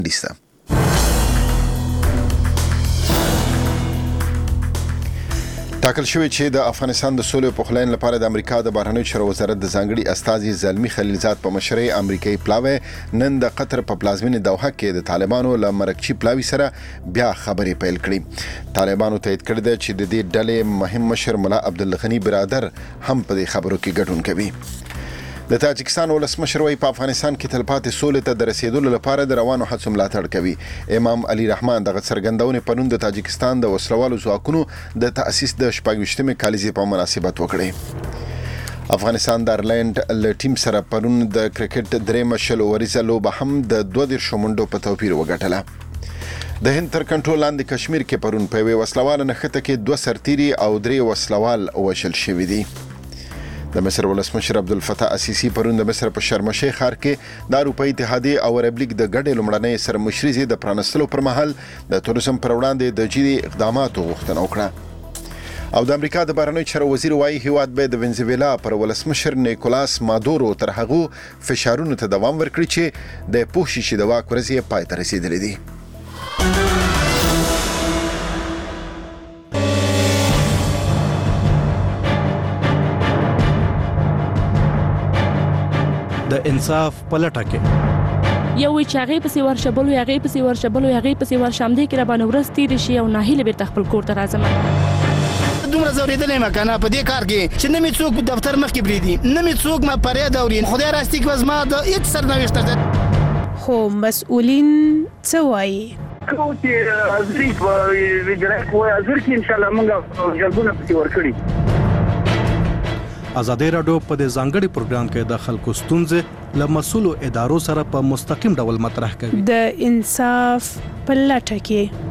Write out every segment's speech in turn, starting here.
دیسته. ټاکل شوی چې د افغانستان د سولې پخلاین لپاره د امریکا د بهرنیو چارو وزارت د ځانګړي استازي زلمی خلیلزاد په مشرۍ امریکایي پلاوی نن د قطر په پلازمینه دوحه کې د طالبانو له مرکچی پلاوی سره بیا خبرې پیل کړې. طالبانو تایید کړی دی چې د دې ډلې مهم مشر ملا عبدالغنی برادر هم په دې خبرو کې ګډون کوي. د تاجکستان ولسمشر وايي په افغانستان کې تلپاتې سولې ته د رسیدلو لپاره د روانو هڅو ملاتړ کوي. امام علي رحمان دغه څرګندونې پرون د تاجکستان د وسلوالو ځواکونو د تأسیس د 28مې کالیزې په مناسبت وکړې. افغانستان د آیرلینډ له ټیم سره پرون د کرکټ درېمه شل اوریزه لوبه هم د 32 منډو په توپیر وګټله. د هند تر کنټرول لاندې کشمیر کې پرون په یوه وسلواله نښته کې 2 سرتیري او 3 وسلوال وژل شوي دي. د مصر ولسمشر عبدالفتاح السیسی پرون د مصر په شرم الشیخ ښار کې د اروپایي اتحادیې او عرب لیګ د ګډې لومړنۍ سرمشري د پرانستلو پر مهال د توریزم پر وړاندې د جدي اقداماتو غوښتنه وکړه. او د امریکا د بهرنیو چارو وزیر وايي هیواد به د وینزویلا پر ولسمشر نیکولاس مادورو تر هغو فشارونو ته دوام ورکړي چې د پوه شي چې د واک ورځې پای ته رسیدلې دي. د انصاف پلټه کې یو وی چې هغه پسې ورشبلو هغه پسې ورشامدې کې را باندې ورس تیر شي او ناهیله بیرته خپل کور ته راځم. دومره زوریدلې مکنه په دې کار کې چې نه می څوک دفتر مخ کې بریدي نه می څوک ما پرې دوري خدای راستي کې وزما د هیڅ سرنوشت ده. خو مسؤلین څه وایي؟ کوم چې ازري وګړي ازر کې ان شاء الله موږ جلبونه پسې ورکړي. ازادي راډیو په دې ځانګړي پروګرام کې د خلکو ستونزې له مسؤلو ادارو سره په مستقیم ډول مطرح کوي. د انصاف پلټه کې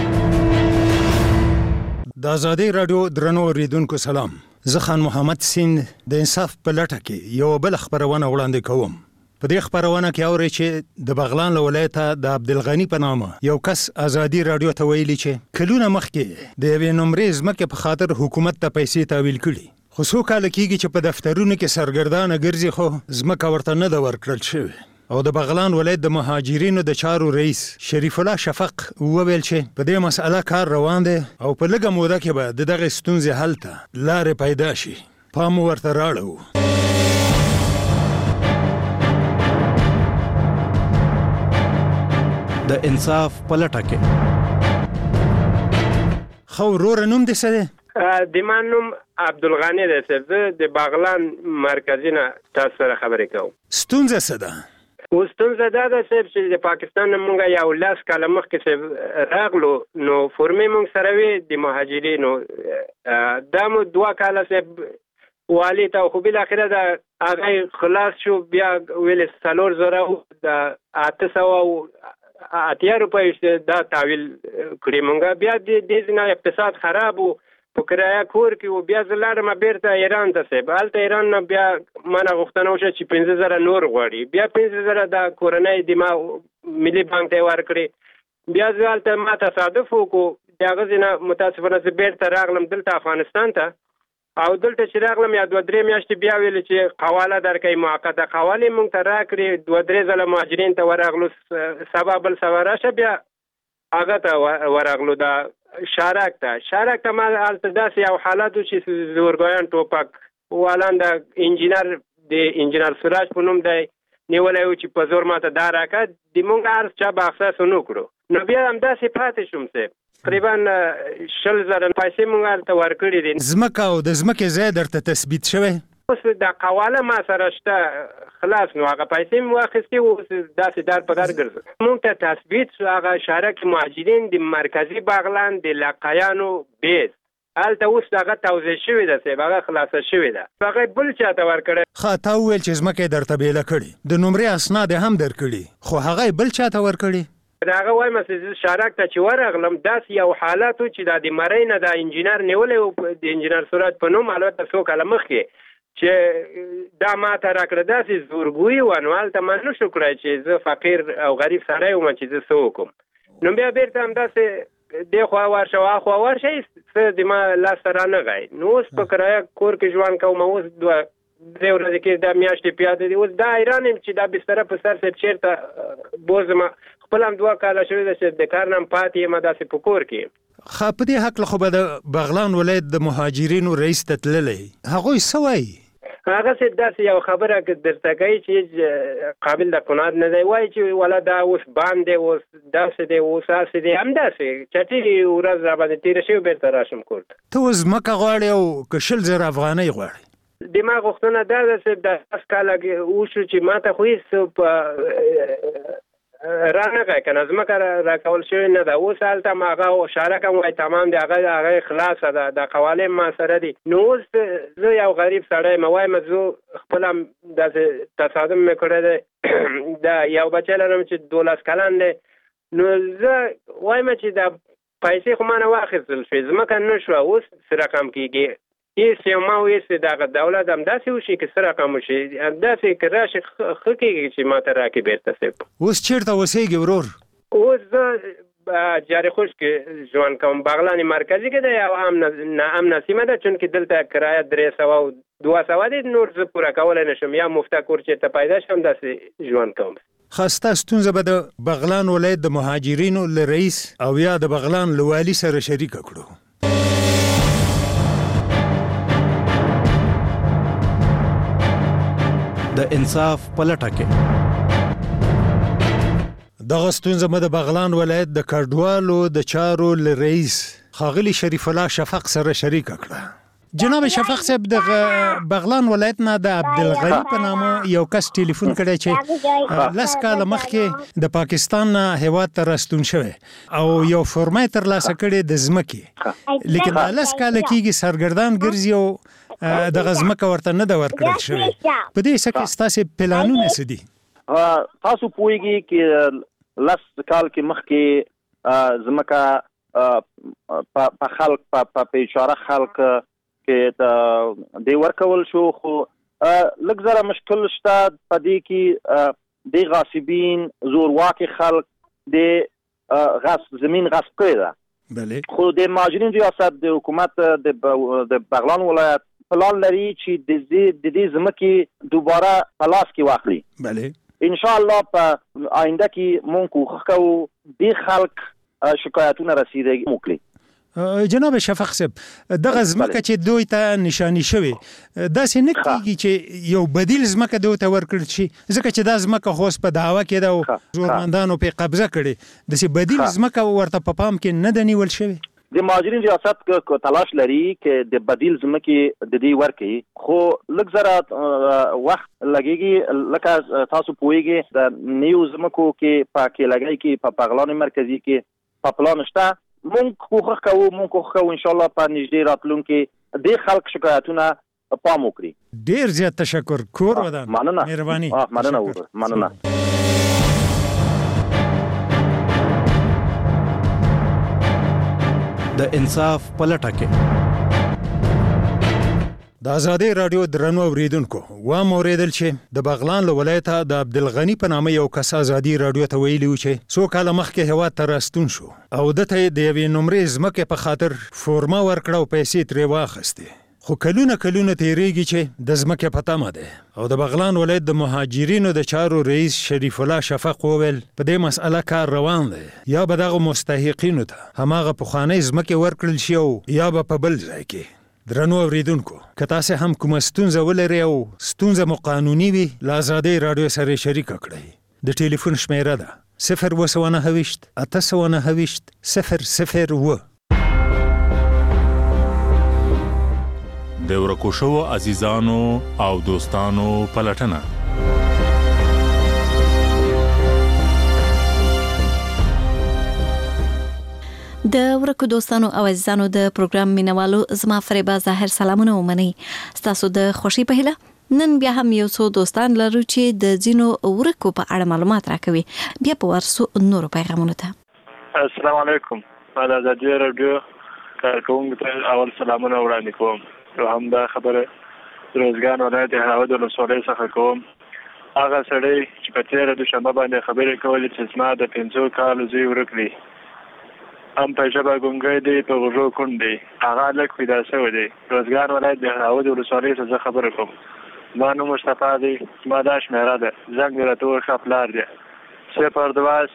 د ازادي راډیو درنو اوریدونکو سلام. زه خان محمد سین د انصاف پلټه کې یو بل خبرونه وړاندې کوم. په دې خبرونه کې اوري چې د بغلان ولایت د عبدالغنی په نامه یو کس ازادي راډیو ته ویلي چې کلونه مخکې د یوې نمرې ځمکې په خاطر حکومت ته پیسې تحویل کړي. خو څو کاله کېږي چې په دفترونو کې سرګردانه ګرځي خو ځمکه ورته نه ده ورکړل شوې. او د بغلان ولایت د مهاجرینو د چارو رئیس شریف الله شفق وویل چې په دې مسأله کار روان دی او په لږه موده کې به د دغه ستونزې حل ته لارې پیدا شي. پام ورته راړو. د انصاف پلټه کې خو ورور نوم دې څه دی؟ د ما نوم عبدالغنی دی صاحب. زه د باغلان مرکزي نه تاسو سره خبرې کوم. ستونزه څه ده؟ ستونزه دا ده صاحب چې د پاکستان نه مونږ یو 10 کاله مخکې صاحب راغلو نو فورمې مونږ سره وي د مهاجرینو. دا مو 2 کاله صاحب والي ته خو بالاخره دا هغه خلاص شو. بیا ویل 400 د 800 روپۍ دا تحویل کړی مونږ. بیا د دې نه اقتصاد خراب وو په کرایه کور کې و. بیا زه لاړم بیرته ایران ته صاحب. هلته ایران نه بیا مانه غوښتنه وشوه چې 15,000 نور غواړي. بیا 15,000 د کورنۍ د ما ملي بانک ته ورکړې. بیا زه هلته ما تصادف وکړو د هغه ځای نه متاسفانه زه بیرته راغلم دلته افغانستان ته. او دلته چې راغلم یا 2-3 میاشتې بیا ویل چې قواله درکوي موقته. قوالې مونږ ته راکړې 2-3 ځله مهاجرین ته ورغلو. سبا بل سبا راشه بیا هغه ته ورغلو دا شارک ته ما هلته داسې یو حالت و چې زورګویان ټوپک والان د انجینر سراج په نوم دی نیولی و چې په زور ماته دا راکړه. د مونږ عرض چا به اخصاص ونه کړو. نو بیا همداسې پاتې شوم صاحب. تقریبا 20,000 پیسې مونږ هلته ورکړي دي. ځمکه او د ځمکې ځای درته تثبیت شوی؟ اوس د قواله ما سره شته خلاص. نو هغه پیسې مو واخیستې اوس داسې دار په دار ګرځم. مونږ ته تثبیت شو هغه شارک مهاجرین د مرکزي باغلان د لقیانو بیس هلته اوس هغه توضیح شوې ده صاحب. هغه خلاصه شوې ده. هغه بل چاته ورکړی. ښه تا وویل چې ځمکه یې درته بیله کړې د نمرې اسناد هم درکړي خو هغه یې بل چاته ورکړي. هغه وایم چې شارک ته چې ورغلم داسې یو حالت و چې دا د مرۍ نه د انجینر نیولی و د انجینر سراج په نوم البته 100 کاله مخکې چې دا ما ته راکړه. داسې زورګویي وه. نو هلته ما نه شو کړی چې زه فقیر او غریب سړی وم چې زه څه وکړم. نو بیا بیرته همداسې دې خوا ورشه هخوا ورشه څه د ما لاسته رانغی. نو اوس په کرایه کور کې ژوند کوم. اوس 2-3 ورځې کې دا میاشتې پیاده دي. اوس دا حیران یم چې دا بستره په سر صاحب چېرته بوزم خپل هم 2 کاله شوي ده چې د کار نه پاتې یم داسې په کور کې. خو په دې حق خو به د بغلان ولایت د مهاجرینو رئیس ته تللی هغوی څه وایي؟ هغه داسې یو خبره درته کوي چې قابل د قناعت نه دی، وایي چې ولا دا اوس بند دی، اوس داسې دی، اوس هسې دی، همداسې چټي ورځ راباندې تېره شوې بیرته راشم کور ته. ته اوس ځمکه غواړې او که 20,000 افغانۍ غواړې؟ دما غوښتنه دا ده چې د 10 کاله وشو چې ما ته خو هېڅ په رانغی که نه ځمکه راکول شوې نه ده. اوس هلته م هغه اشاره کوم وایي تمام دی، هغه خلاصه ده، د قوالم ما سره دي. نو اوس زه یو غریب سړی یم، وایم زه خپله هم داسې تصادم مې کړی دی، د یو بچی لرم چې 12 کلن دی. نو زه وایم چې د پیسې خو ما نه واخیستل شوې، ځمکه نه شوه، اوس څه رقم کېږي؟ هېڅ یو ما ویستې دغه دولت همداسې وشي که څه رقم وشي، همداسې که راشي ښه کېږي چې ما ته راکړي بېرته صاحب. اوس چېرته اوسېږي ورور؟ اوس زه جارخوش کې ژوند کوم، بغلان مرکزي کې ده، یو امنه سیمه ده، چونکې دلته کرایه 300 او 200 دی، نور زه پوره کولی نه شم، یا مفته کور چېرته پیدا شم داسې ژوند کوم. خسته ستونزه به د بغلان ولایت د مهاجرینو له رئیس او یا د بغلان له والي سره شریکه کړو. د انصاف په لټه کې دغه ستونزه مې د بغلان ولایت د کډوالو د چارو له رئیس ښاغلي شریف الله شفق سره شریکه کړه. جناب شفق صاحب د بغلان ولایت نه د عبدالغنی په نامه یو کس ټلیفون کړی چې 10 کاله مخکې د پاکستان نه هیواد ته راستون شوی او یو فورمای ترلاسه کړی د ځمکې، لیکن 10 کاله کېږي سرګردان ګرځي او دغه ځمکه ورته نه ده ورکړل شوې. په دې څه کې ستاسې پلانونه څه دي؟ تاسو پوهیږئ چې 10 کال کې مخکې ځمکه په خلق په بیچاره خلق کې د ورکول شو، خو لږ زره مشکل شته په دې کې د غاصبین زورواکي خلق د زمین غصب کړی ده. خو د مهاجرین ریاست د حکومت د بغلان ولایت پلان لري چې د دې ځمکې دوباره په لاس کې واخلي. ان شاء الله په آینده کې مونږ کوښښ کوو د خلک شکایتونه رسیدګي وکړي. جناب شفق صاحب دغه ځمکه چې دوی ته نشانی شوی داسې نه کېږي چې یو بدیل ځمکه دوی ته ورکړل شي، ځکه چې دا ځمکه خو په دعوه کې ده او زورمندانو پرې قبضه کړې، داسې بدیل ځمکه ورته په پام کې نه ده نیول شوی. د مهاجرین ریاست تلاش لري چې د بدیل ځمکې د دې ورکړي، خو لږ زره وخت لګیږي. لکه تاسو پوهیږئ د نیو ځمکو کې په کېلګۍ کې په بغلان مرکزي کې په پلان شته. مونږ کوښښ کوو ان شاء الله په نږدې راتلونکي د خلک شکایتونه پام وکړي. ډیر زیات تشکر. کور ودان. مننه. مهرباني. مننه. د انصاف په لټه کې د ازادي رادیو درنو اوریدونکو و موریدل چې د بغلان له ولایته د عبدالغنی په نامه یو کس ازادي رادیو ته ویلي و چې څو کاله مخکې هیواد ته راستون شو او دته د یوې نمرې ځمکې په خاطر فورما ورکړه او پیسې ترې واخیستې، خو کلونه تیریږي چې د ځمکې په تمه ده او د بغلان ولایت د مهاجرینو د چارو رئیس شریف الله شفق وویل په دې مسأله کار روان دی، یا به دغه مستحقینو ته هماغه پخوانۍ ځمکې ورکړل شي او یا به په بل ځای کې. درنو اوریدونکو که تاسو هم کومه ستونزه ولرئ او ستونزه مو قانوني وي له ازادي رادیو سره شریکه کړئ. د ټلیفون شمیره ده 029 829 002. د ورکو شوو عزیزانو او دوستانو پلټنه. د ورکو دوستانو او عزیزانو د پروګرام مینوالو زما فریبا ظاهر سلامونه ومني. تاسو د خوشي په هیله نن بیا هم یو څو دوستان لرو چې د ځینو ورکو په اړه معلومات راکوي. بیا په ورسو نورو پیغامونو ته. السلام علیکم. د ازادي رادیو کارکونکو ته اول سلامونه وړاندې کوم. هم دا خبره روزګان ولایت هاود ولسوالۍ څخه کوم. هغه سړی چې په تېره دوشنبه باندې خبرې کولې چې زما د 5 کالو زوی ورک دی، هم په ژبه ګونګی دی، په غوږو کوڼ دی، هغه هلک پیدا شوی دی. روزګان ولایت د هاود ولسوالۍ څخه زه خبره کوم. زما نوم مصطفی دی، زما دا شمېره ده، زنګ مې راته ووښه پلار دی 02